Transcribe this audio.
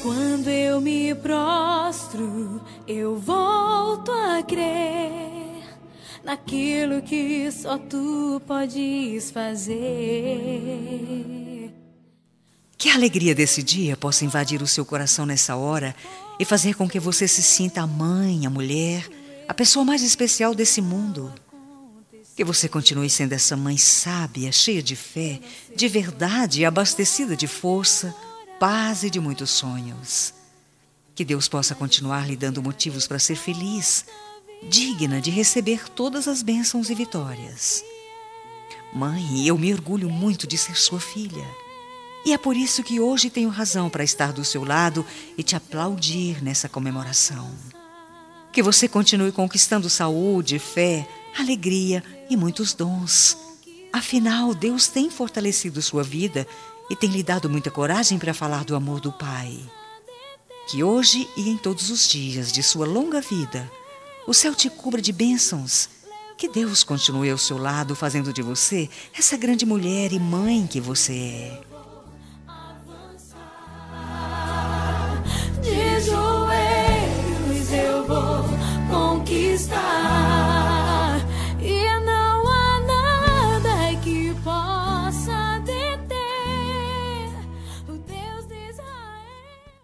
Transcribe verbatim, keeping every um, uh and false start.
Quando eu me prostro, eu volto a crer naquilo que só tu podes fazer. Que a alegria desse dia possa invadir o seu coração nessa hora e fazer com que você se sinta a mãe, a mulher, a pessoa mais especial desse mundo. Que você continue sendo essa mãe sábia, cheia de fé, de verdade e abastecida de força, paz e de muitos sonhos. Que Deus possa continuar lhe dando motivos para ser feliz, digna de receber todas as bênçãos e vitórias. Mãe, eu me orgulho muito de ser sua filha. E é por isso que hoje tenho razão para estar do seu lado e te aplaudir nessa comemoração. Que você continue conquistando saúde, fé, alegria e muitos dons. Afinal, Deus tem fortalecido sua vida e tem lhe dado muita coragem para falar do amor do Pai. Que hoje e em todos os dias de sua longa vida, o céu te cubra de bênçãos. Que Deus continue ao seu lado, fazendo de você essa grande mulher e mãe que você é.